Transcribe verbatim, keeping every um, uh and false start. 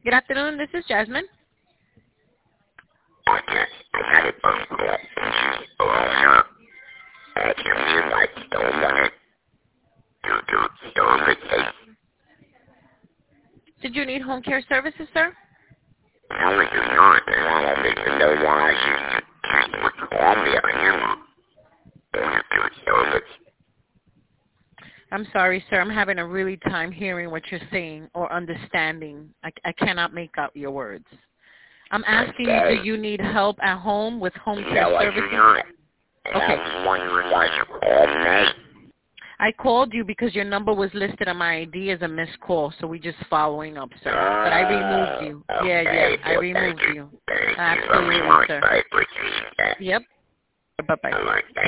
Good afternoon. This is Jasmine. Okay, I had a phone call. She's blowing up. Uh, you mean like don't want to do do do the case? Did you need home care services, sir? No, we do not. And I don't even know why you can't would call me. I am. Don't do service. I'm sorry, sir. I'm having a really time hearing what you're saying or understanding. I, I cannot make out your words. I'm asking Okay. you, do you need help at home with home care No, I services? do not. And Okay. I was wondering why you called me. I called you because your number was listed on my I D as a missed call, so we're just following up, sir. But I removed you. Uh, Yeah, okay. yeah, I Well, removed thank you. Thank Absolutely, you very much. sir. I appreciate that. Yep. Bye-bye. All right.